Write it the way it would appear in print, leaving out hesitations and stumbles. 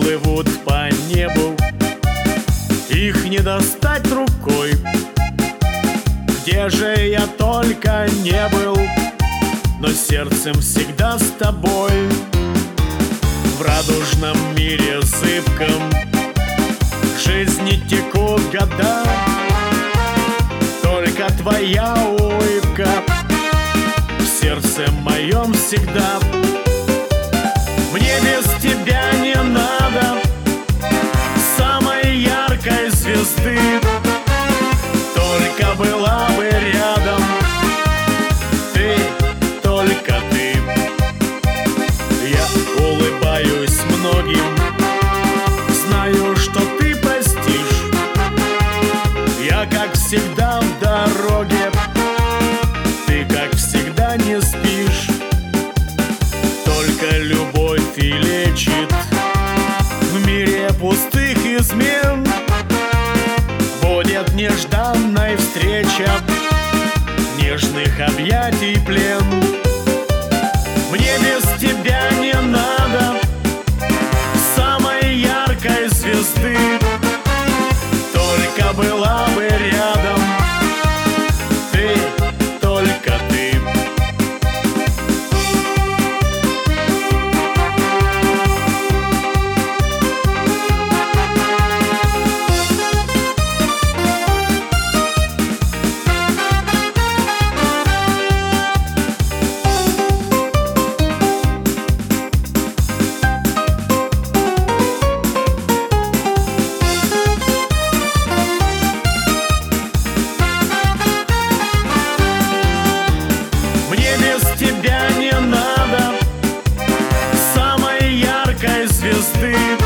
плывут по небу, их не достать рукой. Где же я только не был, но сердцем всегда с тобой. В радужном мире зыбком жизни текут года, только твоя улыбка в сердце моем всегда. Мне без тебя не надо самой яркой звезды, только была бы рядом ты, только ты. Я улыбаюсь многим, знаю, что ты простишь. Я, как всегда, в дороге, ты, как всегда, не спишь. Только любовь и лечит в мире пустых измен. Будет нежданной встреча, нежных объятий плен. Мне без тебя не надо самой яркой звезды, только была бы рядом ты, только ты. Тебя не надо самой яркой звезды,